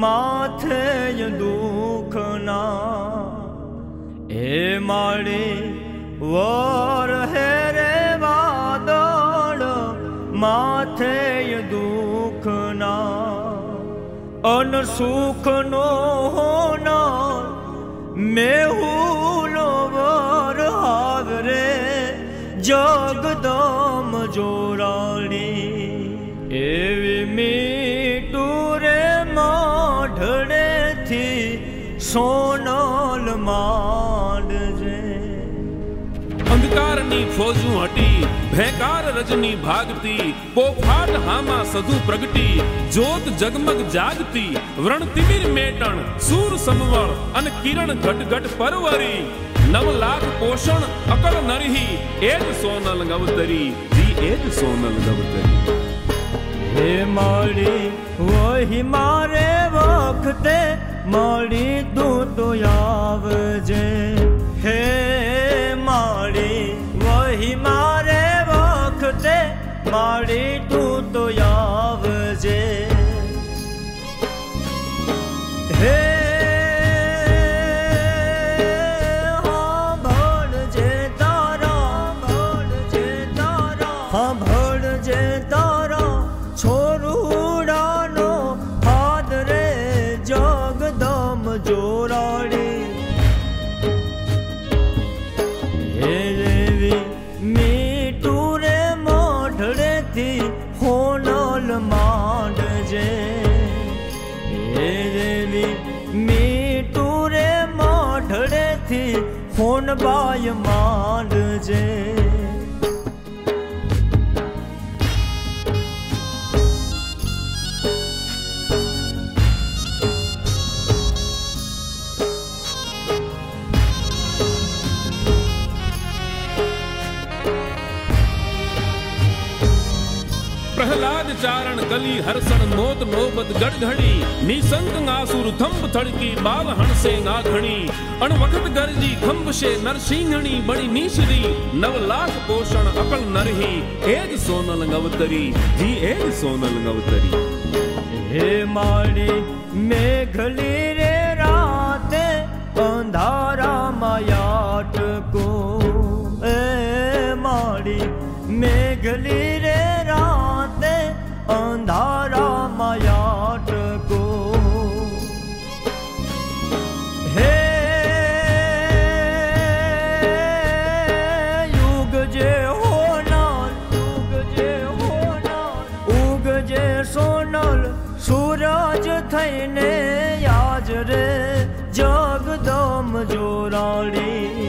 માથે દુઃખના એ માળી વર હે રે વાદળ માથે દુઃખના અન સુખનો હોનાર મેહુલો વર આવરે જગદમ જોરાણી એવી મીઠું રે માઢડેથી સોનલ માંડજે અંધકારની ફોજું હટી ભેકાર રજની ભાગતી પોફાટ હામાં સધુ પ્રગટી જ્યોત જગમગ જાગતી વ્રણ તિમિર મેટણ સૂર સમવળ અને કિરણ ઘટ ઘટ પરવરી 9 લાખ પોષણ અકળ નરહી એ જ સોનલ ગવતરી જી એ જ સોનલ ગવતરી હે માળી વહી મારે વખતે માળી તું તો આવજે હે માળી વહી મારે વખતે માળી તું તો આવજે હે હોન બાય માંડજે પ્રહલાદ ચારણ કલી હર્ષણ મોત નોબત ગડઘડી નિસંક આસુર થંભ થડકી બાલ હણસે નાખણી અણ વખત ગરજી ખંભશે નરસિંહણી બણી નીશરી 9 લાખ પોષણ અકળ નરહી એ જ સોનલ ગવતરી જી એ જ સોનલ ગવતરી હે માળી મેઘલી રે રાતે અંધારા માયાટકો એ માળી મેઘલી રે રાતે અંધારા માયાટકો હે યુગ જે હોનાર ઉગ જે સોનલ સૂરજ થઈને યાજ રે જગદમ જોરાણી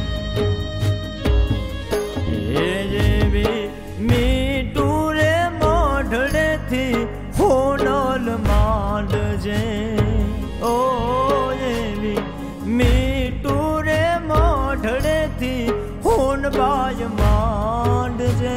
એ જેવી મીઠું રે મોઢડેથી હોનલ માંડજે ઓ એવી મીઠું રે મોઢડેથી હોન બાય માંડજે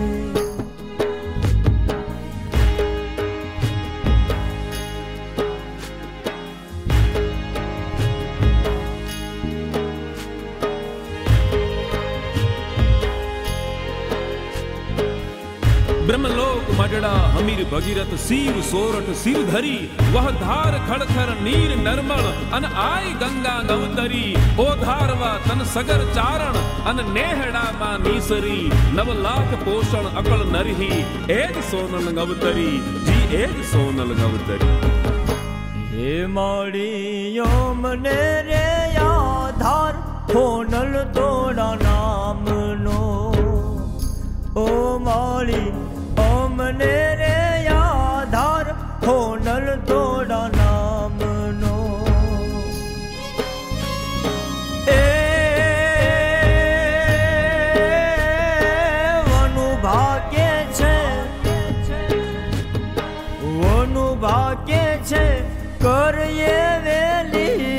ब्रह्मलोक मडड़ा हमीर भगीरथ सीर सोरठ सिर धरी वह धार खड़खर नीर नरमल अन आय गंगा गवतरी ओ धारवा तन सगर चारण अन नेहड़ा मा नीसरी 9 लाख पोषण अकल नरही एज सोनल गवतरी जी एज सोनल गवतरी हे माड़ी योमने रे आधार होनल तोड़ा नाम नो ओ माड़ी ओमने रे आधार होनल तोड़ा नाम नो ए वनु भाग्य छे कर ये वेली